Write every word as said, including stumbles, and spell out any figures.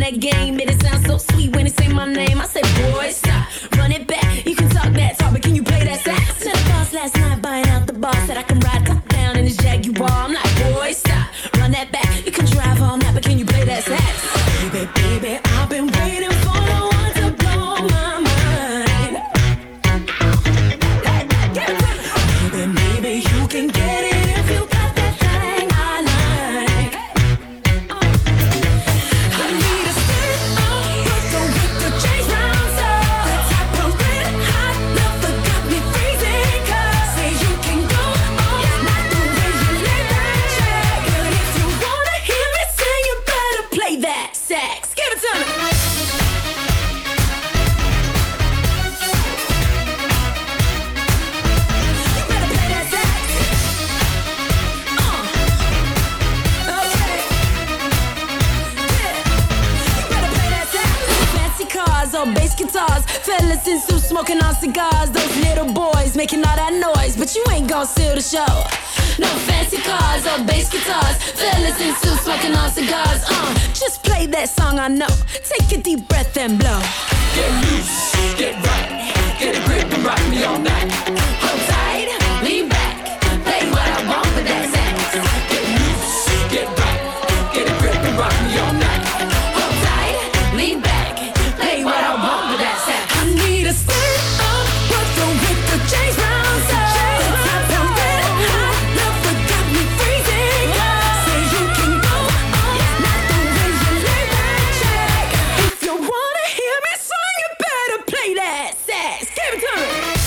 that game. Made it sound so sweet when they say my name. I said, boy, stop, run it back. You can talk that talk, but can you play that sax? Met a boss last night buying out the bar. Said I can ride top down in this Jaguar. I'm like, boy, stop, run that back. You can drive all night, but can you play that sax? Baby, baby, I've been waiting for the one to blow my mind. Baby, maybe you can get it if you got that thing I like. I need a stick of Brooklyn with the chains round so the type of red hot love that got me freezing. Cause say you can go all night the way you lay that track. But if you wanna hear me sing, you better play that sax. Give it to me. You better play that sax. Uh. Okay. Yeah. You better play that sax. Fancy cars or bass guitars, fellas in suits smoking on cigars. Those little boys making all that noise, but you ain't gon' steal the show. No fancy cars or bass guitars, fellas in suits smoking on cigars. Uh, just play that song I know. Take a deep breath and blow. Get loose, get right, get a grip and rock me all night. Hold tight, lean back, play what I want with that sax. Get loose, get right, get a grip and rock me all night. Hold tight, lean back, play what I want with that sax. I need a stick of Brooklyn with the chains round so the type of red hot love that got me freezing. Say you can go all night the way you lay that track. If you wanna hear me sing, you better play that sax. Give it to me.